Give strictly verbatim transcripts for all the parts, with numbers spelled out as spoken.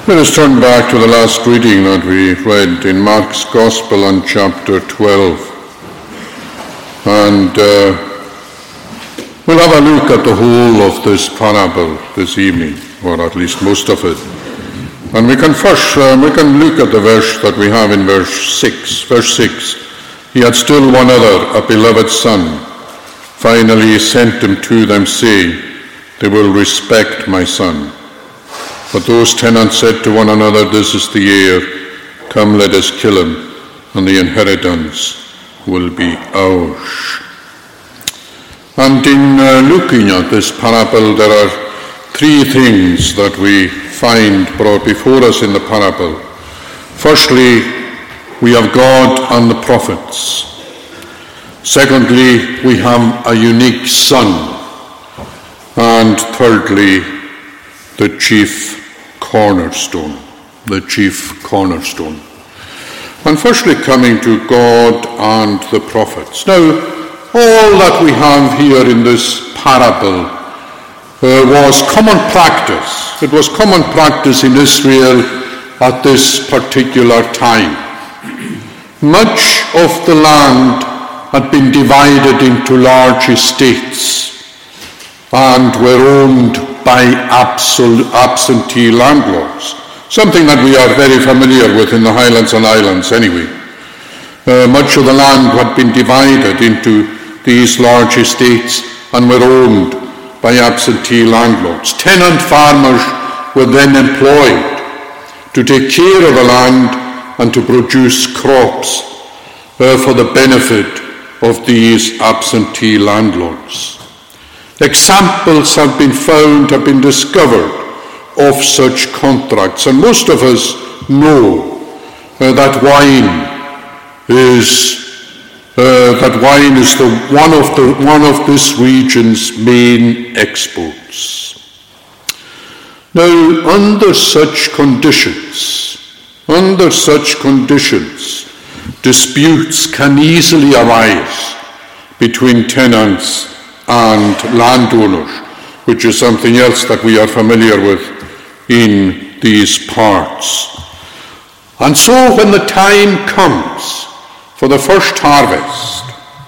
Let us turn back to the last reading that we read in Mark's Gospel on chapter twelve. And uh, we'll have a look at the whole of this parable this evening, or at least most of it. And we can first, uh, we can look at the verse that we have in verse six. Verse six, he had still one other, a beloved son. Finally he sent him to them, saying, they will respect my son. But those tenants said to one another, this is the heir, come let us kill him, and the inheritance will be ours. And in uh, looking at this parable, there are three things that we find brought before us in the parable. Firstly, we have God and the prophets. Secondly, we have a unique son. And thirdly, the chief cornerstone, the chief cornerstone. And firstly, coming to God and the prophets. Now, all that we have here in this parable uh, was common practice. It was common practice in Israel at this particular time. Much of the land had been divided into large estates and were owned by absol- absentee landlords, something that we are very familiar with in the Highlands and Islands anyway. Uh, much of the land had been divided into these large estates and were owned by absentee landlords. Tenant farmers were then employed to take care of the land and to produce crops uh, for the benefit of these absentee landlords. Examples have been found, have been discovered of such contracts, and most of us know uh, that wine is uh, that wine is the one of the one of this region's main exports. Now, under such conditions, under such conditions, disputes can easily arise between tenants and landowners, which is something else that we are familiar with in these parts. And so when the time comes for the first harvest,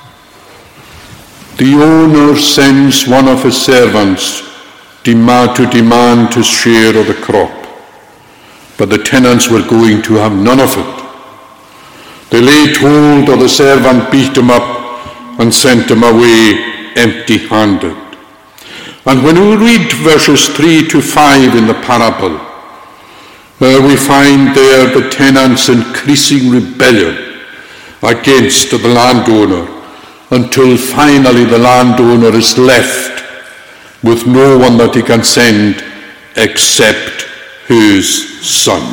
the owner sends one of his servants demand to demand his share of the crop. But the tenants were going to have none of it. They laid hold of the servant, beat him up, and sent him away empty-handed. And when we read verses three to five in the parable, uh, we find there the tenant's increasing rebellion against the landowner, until finally the landowner is left with no one that he can send except his son.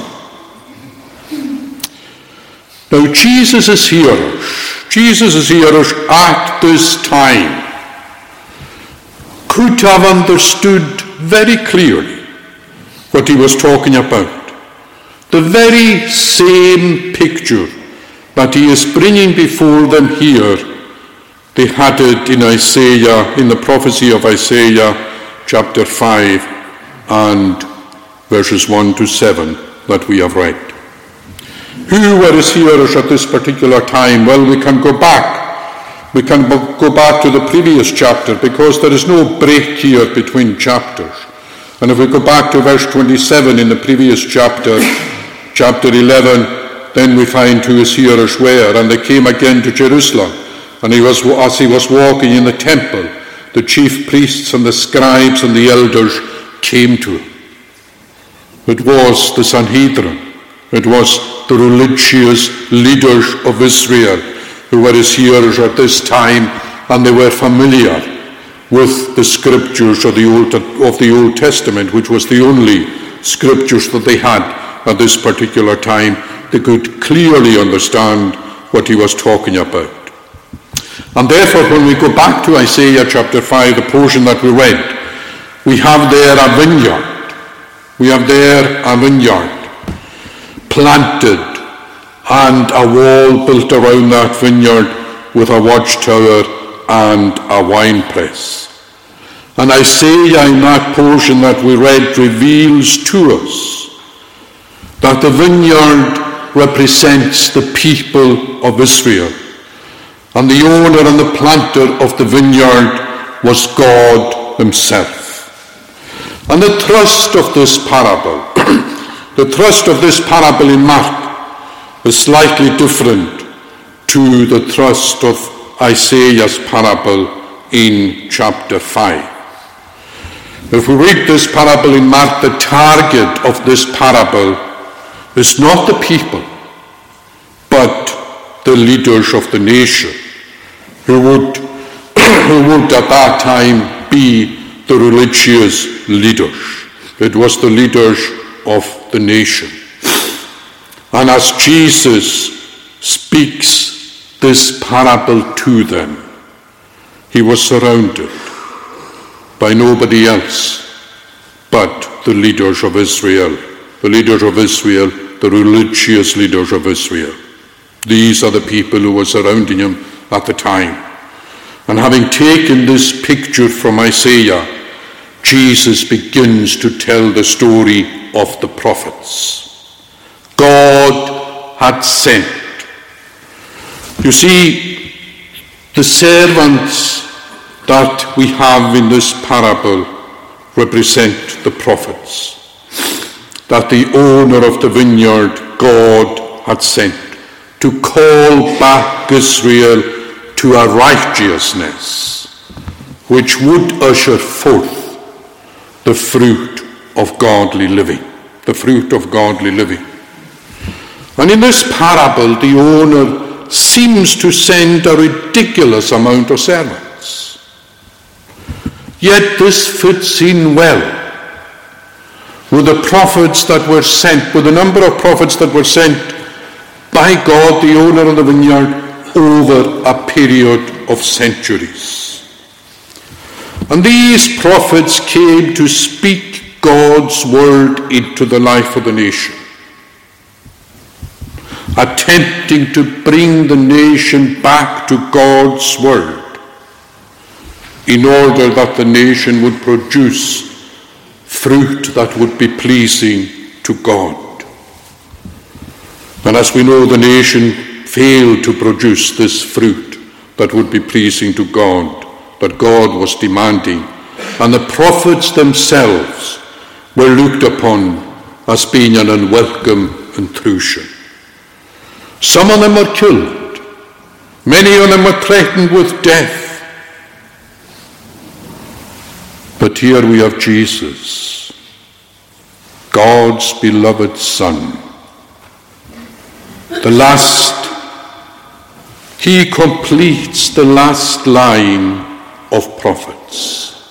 Now Jesus' hearers, Jesus' hearers at this time could have understood very clearly what he was talking about. The very same picture that he is bringing before them here, they had it in Isaiah, in the prophecy of Isaiah chapter five and verses one to seven that we have read. Who were his hearers at this particular time? Well, we can go back. We can go back to the previous chapter, because there is no break here between chapters. And if we go back to verse twenty-seven in the previous chapter, chapter eleven, then we find who his hearers were. And they came again to Jerusalem. And he was, as he was walking in the temple, the chief priests and the scribes and the elders came to him. It was the Sanhedrin. It was the religious leaders of Israel who were his hearers at this time, and they were familiar with the scriptures of the Old, of the Old Testament, which was the only scriptures that they had at this particular time. They could clearly understand what he was talking about. And therefore, when we go back to Isaiah chapter five, the portion that we read, we have there a vineyard. We have there a vineyard planted, and a wall built around that vineyard with a watchtower and a winepress. And Isaiah, in that portion that we read, reveals to us that the vineyard represents the people of Israel, and the owner and the planter of the vineyard was God himself. And the thrust of this parable, the thrust of this parable in Mark is slightly different to the thrust of Isaiah's parable in chapter five. If we read this parable in Mark, the target of this parable is not the people, but the leaders of the nation, who would, who would at that time be the religious leaders. It was the leaders of the nation. And as Jesus speaks this parable to them, he was surrounded by nobody else but the leaders of Israel, the leaders of Israel, the religious leaders of Israel. These are the people who were surrounding him at the time. And having taken this picture from Isaiah, Jesus begins to tell the story of the prophets. God had sent. You see, the servants that we have in this parable represent the prophets, that the owner of the vineyard, God, had sent to call back Israel to a righteousness which would usher forth the fruit of godly living, the fruit of godly living. And in this parable, the owner seems to send a ridiculous amount of servants. Yet this fits in well with the prophets that were sent, with the number of prophets that were sent by God, the owner of the vineyard, over a period of centuries. And these prophets came to speak God's word into the life of the nation, attempting to bring the nation back to God's word in order that the nation would produce fruit that would be pleasing to God. And as we know, the nation failed to produce this fruit that would be pleasing to God, that God was demanding, and the prophets themselves were looked upon as being an unwelcome intrusion. Some of them were killed. Many of them were threatened with death. But here we have Jesus, God's beloved Son. The last, he completes the last line of prophets.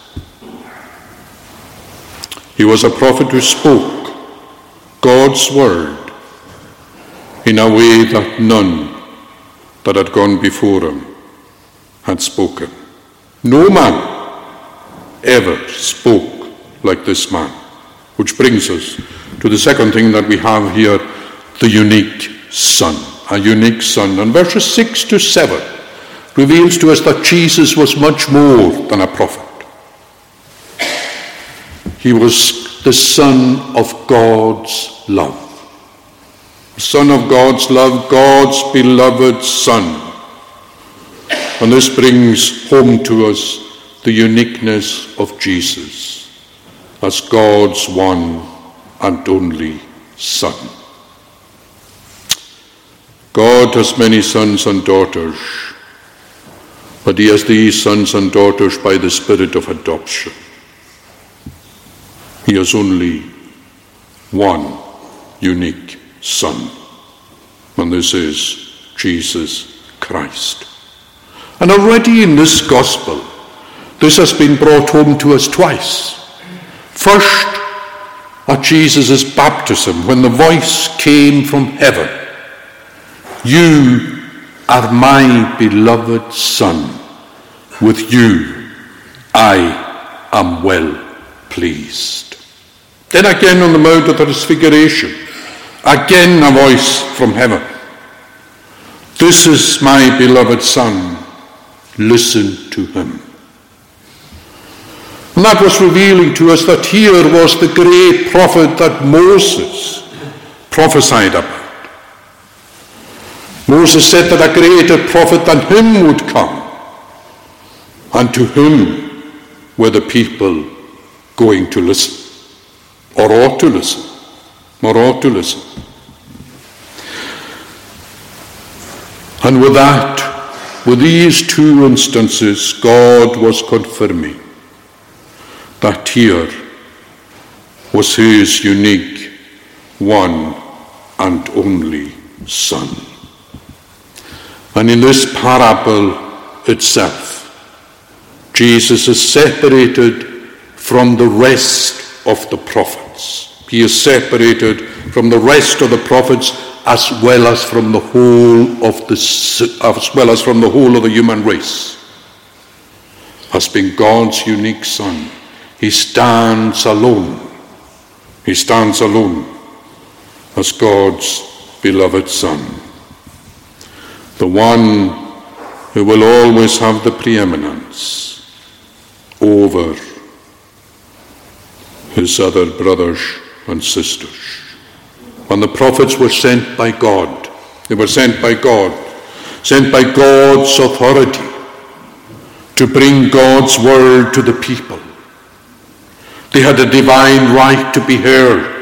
He was a prophet who spoke God's word in a way that none that had gone before him had spoken. No man ever spoke like this man. Which brings us to the second thing that we have here, the unique Son. A unique Son. And verses six to seven reveals to us that Jesus was much more than a prophet. He was the Son of God's love. The Son of God's love, God's beloved Son. And this brings home to us the uniqueness of Jesus as God's one and only Son. God has many sons and daughters, but he has these sons and daughters by the spirit of adoption. He has only one unique Son, and this is Jesus Christ. And already in this gospel, this has been brought home to us twice. First, at Jesus' baptism, when the voice came from heaven, "You are my beloved Son. With you I am well pleased." Then again on the Mount of Transfiguration, again a voice from heaven. "This is my beloved Son. Listen to him." And that was revealing to us that here was the great prophet that Moses prophesied about. Moses said that a greater prophet than him would come, and to him were the people going to listen, or ought to listen, or ought to listen. And with that, with these two instances, God was confirming that here was his unique, one and only Son. And in this parable itself, Jesus is separated from the rest of the prophets. He is separated from the rest of the prophets as well as from the whole of the as well as from the whole of the human race. As being God's unique Son, he stands alone. He stands alone as God's beloved Son. The one who will always have the preeminence over his other brothers and sisters. When the prophets were sent by God, they were sent by God, sent by God's authority to bring God's word to the people. They had a divine right to be heard.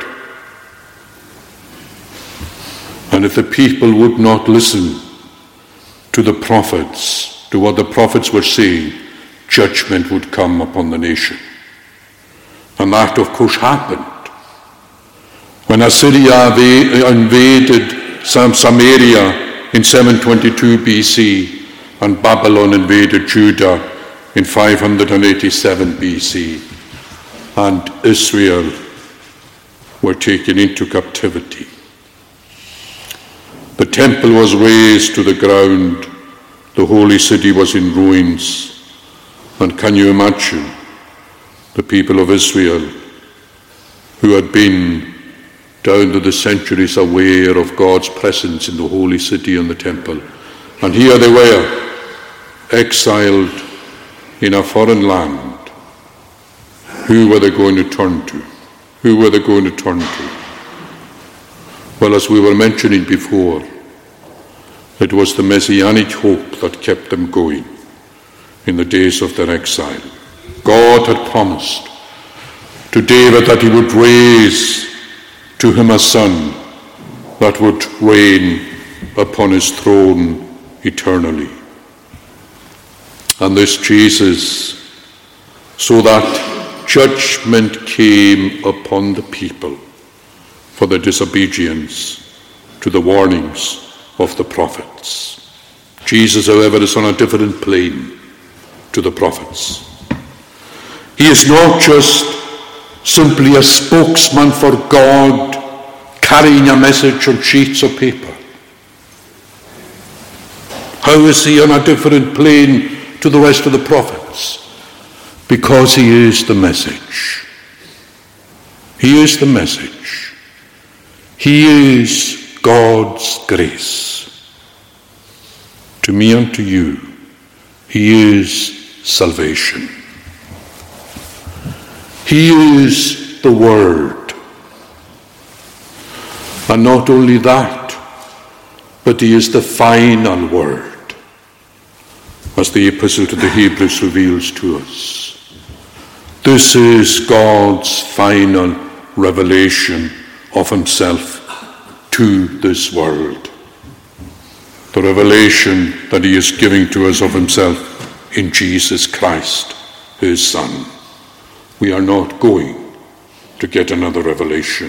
And if the people would not listen to the prophets, to what the prophets were saying, judgment would come upon the nation. And that, of course, happened. When Assyria invaded Samaria in seven twenty-two B C and Babylon invaded Judah in five eighty-seven B C, and Israel were taken into captivity. The temple was razed to the ground. The holy city was in ruins. And can you imagine the people of Israel who had been down to the centuries aware of God's presence in the holy city and the temple? And here they were, exiled in a foreign land. Who were they going to turn to? Who were they going to turn to? Well, as we were mentioning before, it was the messianic hope that kept them going in the days of their exile. God had promised to David that he would raise to him a son that would reign upon his throne eternally. And this Jesus, so that judgment came upon the people for their disobedience to the warnings of the prophets. Jesus, however, is on a different plane to the prophets. He is not just simply a spokesman for God carrying a message on sheets of paper. How is he on a different plane to the rest of the prophets? Because he is the message. He is the message. He is God's grace. To me and to you, he is salvation. He is the Word. And not only that, but he is the final word, as the Epistle to the Hebrews reveals to us. This is God's final revelation of himself to this world. The revelation that he is giving to us of himself in Jesus Christ, his Son. We are not going to get another revelation.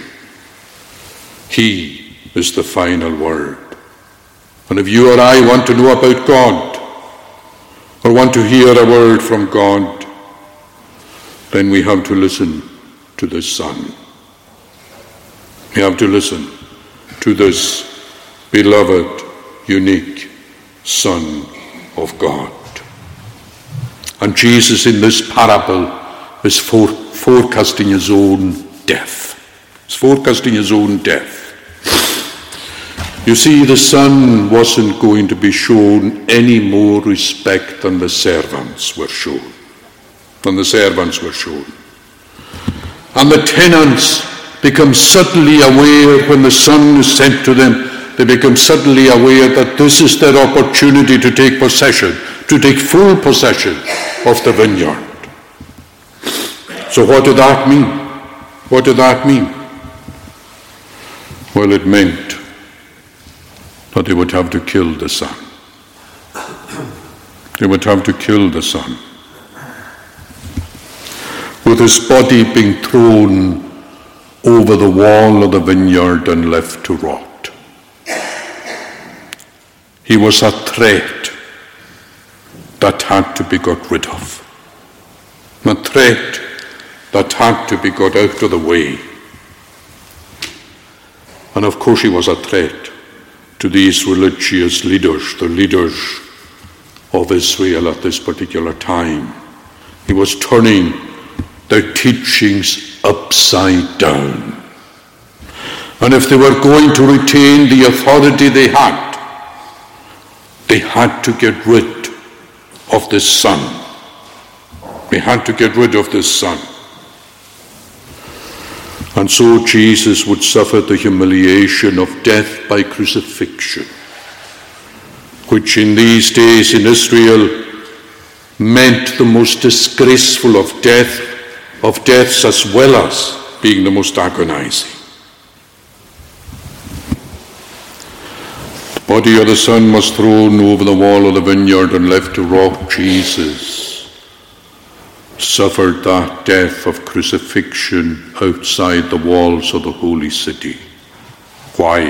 He is the final word. And if you or I want to know about God, or want to hear a word from God, then we have to listen to this Son. We have to listen to this beloved, unique Son of God. And Jesus in this parable is for, forecasting his own death. He's forecasting his own death. You see, the Son wasn't going to be shown any more respect than the servants were shown. Than the servants were shown. And the tenants become suddenly aware when the Son is sent to them, they become suddenly aware that this is their opportunity to take possession, to take full possession of the vineyard. So what did that mean? What did that mean? Well, it meant that they would have to kill the Son. They would have to kill the Son. With his body being thrown over the wall of the vineyard and left to rot. He was a threat that had to be got rid of. A threat that had to be got out of the way. And of course he was a threat to these religious leaders, the leaders of Israel at this particular time. He was turning their teachings upside down. And if they were going to retain the authority they had, they had to get rid of this Son. They had to get rid of this Son. And so Jesus would suffer the humiliation of death by crucifixion, which in these days in Israel meant the most disgraceful of death, of deaths as well as being the most agonizing. The body of the Son was thrown over the wall of the vineyard and left to rot. Jesus suffered that death of crucifixion outside the walls of the holy city. Why?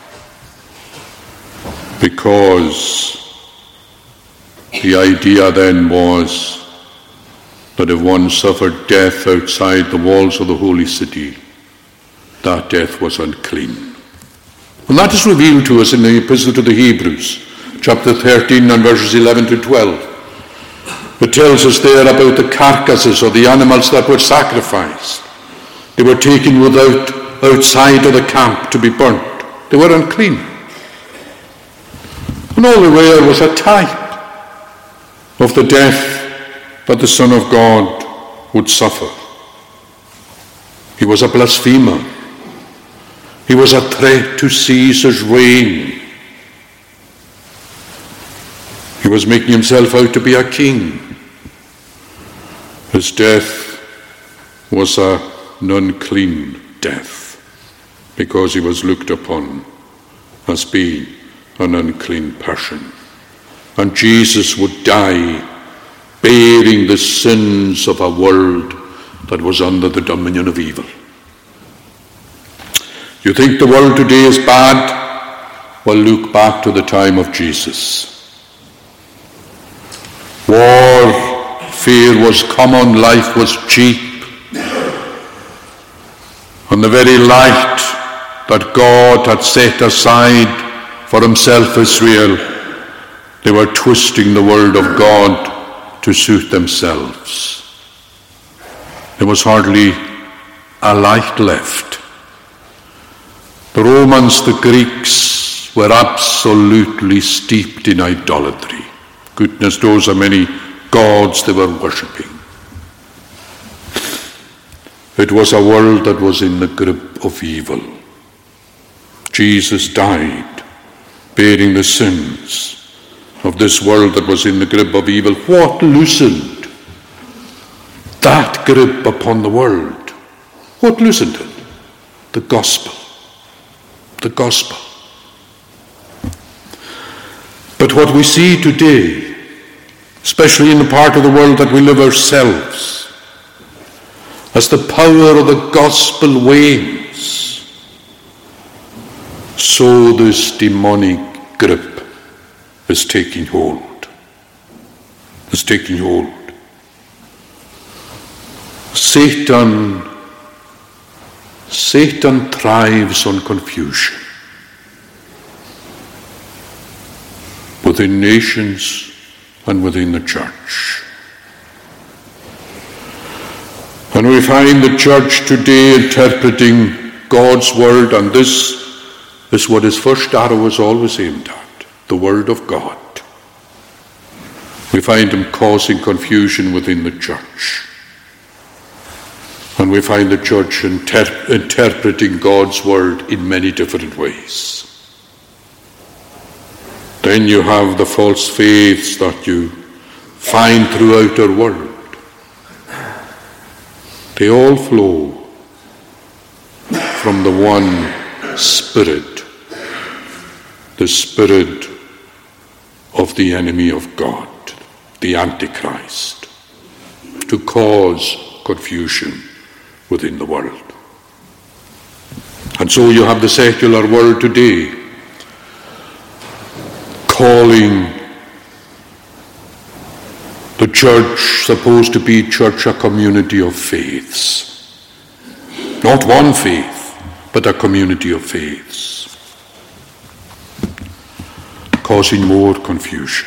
Because the idea then was that if one suffered death outside the walls of the holy city, that death was unclean. And that is revealed to us in the Epistle to the Hebrews, chapter thirteen and verses eleven to twelve. It tells us there about the carcasses of the animals that were sacrificed. They were taken without, outside of the camp to be burnt. They were unclean. And all they were was a type of the death that the Son of God would suffer. He was a blasphemer. He was a threat to Caesar's reign. He was making himself out to be a king. His death was a, an unclean death because he was looked upon as being an unclean person. And Jesus would die bearing the sins of a world that was under the dominion of evil. You think the world today is bad? Well, look back to the time of Jesus. War, fear was common, life was cheap. And the very light that God had set aside for himself, Israel, they were twisting the word of God to suit themselves. There was hardly a light left. The Romans, the Greeks, were absolutely steeped in idolatry. Goodness knows how many gods they were worshipping. It was a world that was in the grip of evil. Jesus died, bearing the sins of this world that was in the grip of evil. What loosened that grip upon the world? What loosened it? The gospel. The gospel. But what we see today, especially in the part of the world that we live ourselves, as the power of the gospel wanes, so this demonic grip is taking hold. Is taking hold. Satan, Satan thrives on confusion within nations and within the church. And we find the church today interpreting God's word, and this is what his first arrow is always aimed at, the word of God. We find him causing confusion within the church. And we find the church inter- interpreting God's word in many different ways. Then you have the false faiths that you find throughout our world. They all flow from the one Spirit, the Spirit of the enemy of God, the Antichrist, to cause confusion within the world. And so you have the secular world today calling the church, supposed to be church, a community of faiths. Not one faith, but a community of faiths, causing more confusion.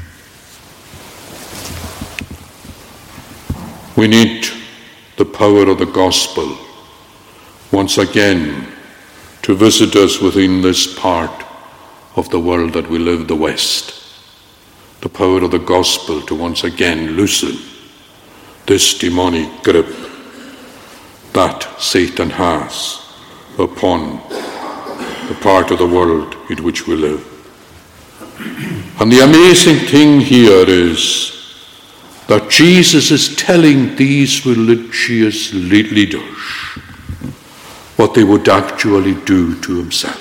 We need the power of the gospel once again to visit us within this part of the world that we live, the West. The power of the gospel to once again loosen this demonic grip that Satan has upon the part of the world in which we live. And the amazing thing here is that Jesus is telling these religious leaders what they would actually do to himself.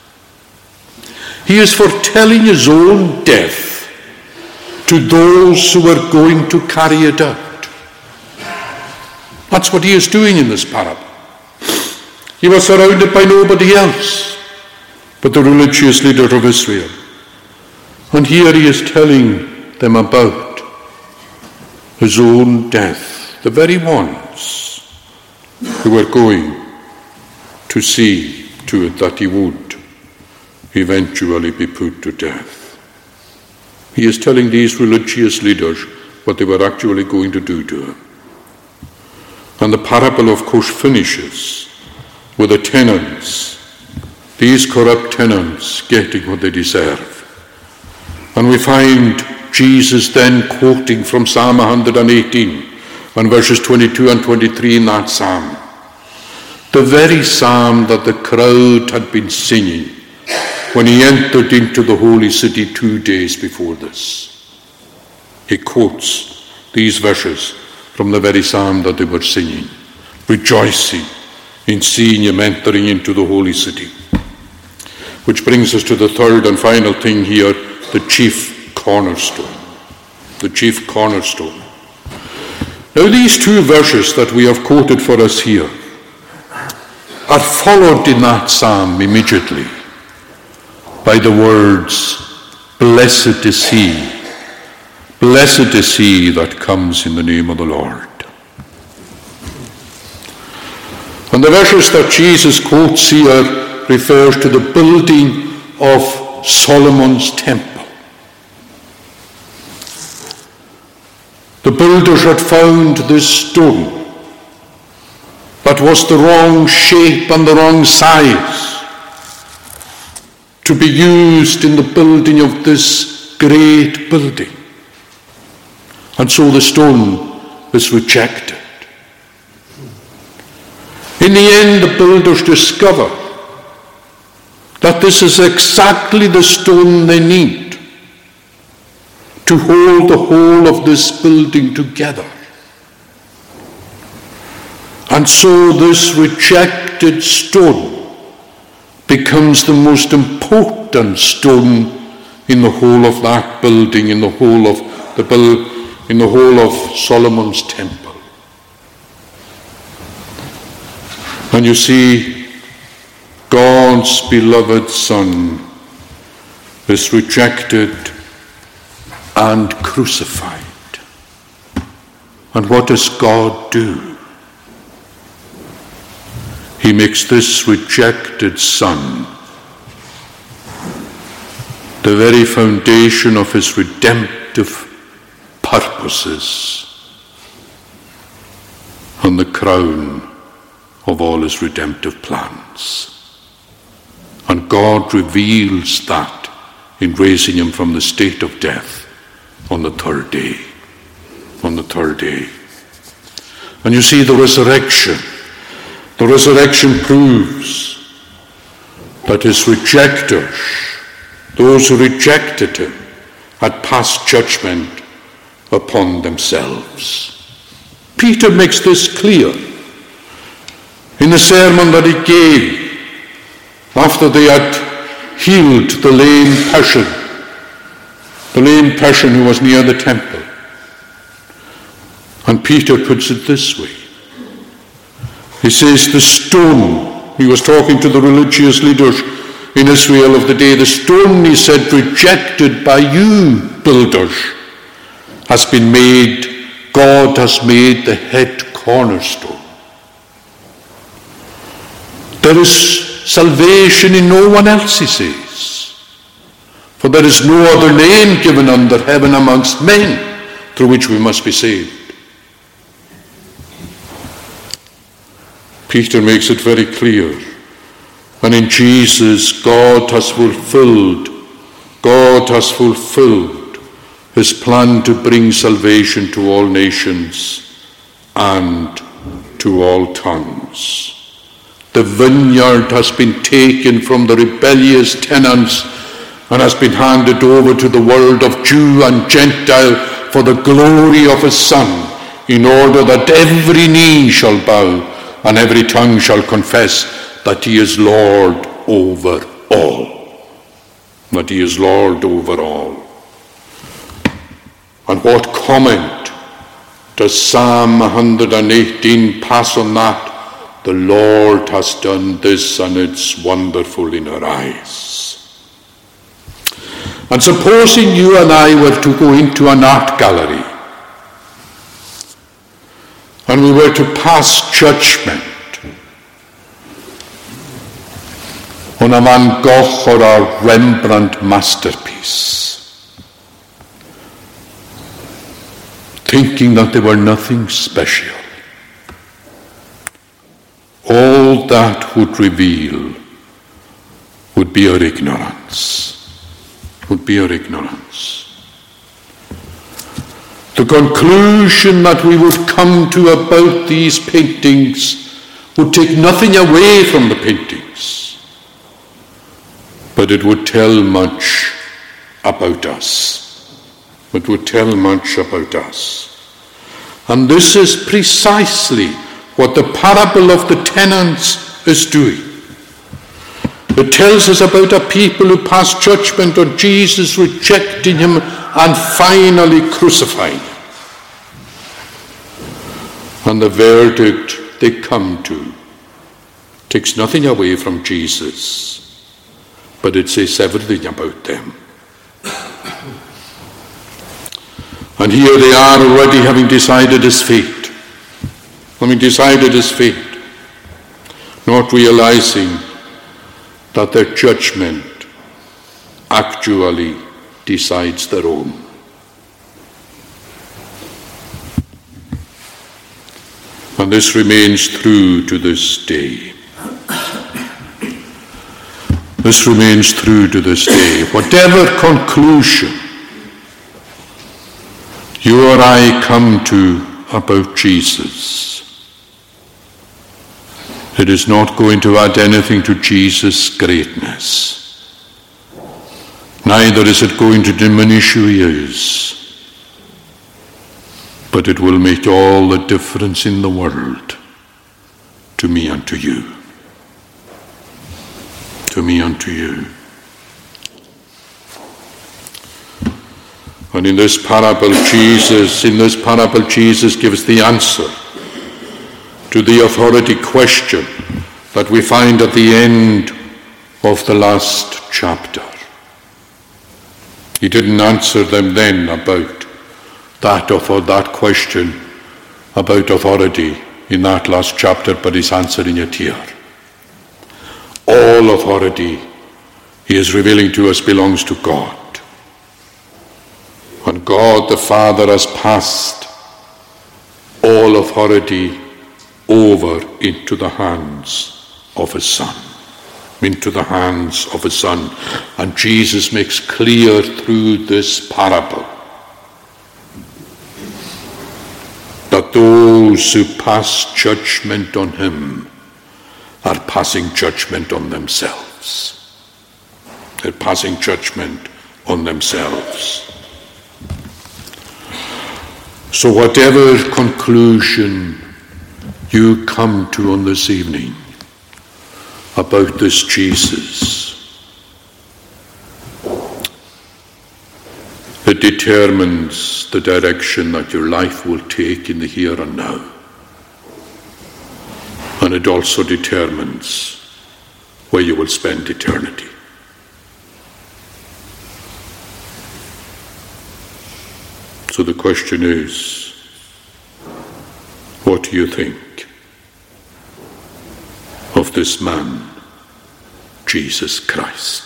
He is foretelling his own death to those who are going to carry it out. That's what he is doing in this parable. He was surrounded by nobody else but the religious leader of Israel. And here he is telling them about his own death, the very ones who were going to see to it that he would eventually be put to death. He is telling these religious leaders what they were actually going to do to him. And the parable, of course, finishes with the tenants, these corrupt tenants, getting what they deserve. And we find Jesus then quoting from Psalm one hundred eighteen and verses twenty-two and twenty-three in that psalm, the very psalm that the crowd had been singing when he entered into the holy city two days before this. He quotes these verses from the very psalm that they were singing, rejoicing in seeing him entering into the holy city. Which brings us to the third and final thing here, the chief cornerstone. The chief cornerstone. Now these two verses that we have quoted for us here are followed in that psalm immediately by the words, blessed is he, blessed is he that comes in the name of the Lord. And the verses that Jesus quotes here refers to the building of Solomon's temple. The builders had found this stone that was the wrong shape and the wrong size to be used in the building of this great building. And so the stone was rejected. In the end, the builders discover that this is exactly the stone they need to hold the whole of this building together. And so this rejected stone becomes the most important stone in the whole of that building, in the whole of the build, in the whole of Solomon's temple. And you see, God's beloved Son is rejected and crucified. And what does God do? He makes this rejected Son the very foundation of his redemptive purposes and the crown of all his redemptive plans. And God reveals that in raising him from the state of death on the third day. On the third day. And you see the resurrection. The resurrection proves that his rejectors, those who rejected him, had passed judgment upon themselves. Peter makes this clear in the sermon that he gave after they had healed the lame person, the lame person who was near the temple. And Peter puts it this way. He says, the stone, he was talking to the religious leaders in Israel of the day, the stone, he said, rejected by you builders, has been made, God has made the head cornerstone. There is salvation in no one else, he says. For there is no other name given under heaven amongst men through which we must be saved. Peter makes it very clear. And in Jesus, God has fulfilled, God has fulfilled his plan to bring salvation to all nations and to all tongues. The vineyard has been taken from the rebellious tenants and has been handed over to the world of Jew and Gentile for the glory of his Son, in order that every knee shall bow and every tongue shall confess that he is Lord over all. That he is Lord over all. And what comment does Psalm one hundred eighteen pass on that? The Lord has done this, and it's wonderful in our eyes. And supposing you and I were to go into an art gallery, and we were to pass judgment on a Van Gogh or a Rembrandt masterpiece, thinking that they were nothing special, all that would reveal would be our ignorance, would be our ignorance. The conclusion that we would come to about these paintings would take nothing away from the paintings, but it would tell much about us. It would tell much about us. And this is precisely what the parable of the tenants is doing. It tells us about a people who passed judgment on Jesus, rejecting him and finally crucifying him. And the verdict they come to takes nothing away from Jesus, but it says everything about them. And here they are already having decided his fate. Having decided his fate, not realizing that their judgment actually decides their own. And this remains true to this day. This remains true to this day. Whatever conclusion you or I come to about Jesus, it is not going to add anything to Jesus' greatness. Neither is it going to diminish who he is. But it will make all the difference in the world to me and to you. To me and to you. And in this parable, Jesus, in this parable, Jesus gives the answer to the authority question that we find at the end of the last chapter. He didn't answer them then about that or that question about authority in that last chapter, but he's answering it here. All authority, he is revealing to us, belongs to God. And God the Father has passed all authority over into the hands of his Son. Into the hands of his Son. And Jesus makes clear through this parable that those those who pass judgment on him are passing judgment on themselves. They're passing judgment on themselves. So whatever conclusion you come to on this evening about this Jesus, it determines the direction that your life will take in the here and now. And it also determines where you will spend eternity. So the question is, what do you think of this man, Jesus Christ?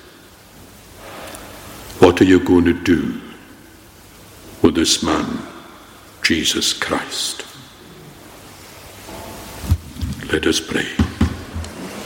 What are you going to do with this man, Jesus Christ? Let us pray.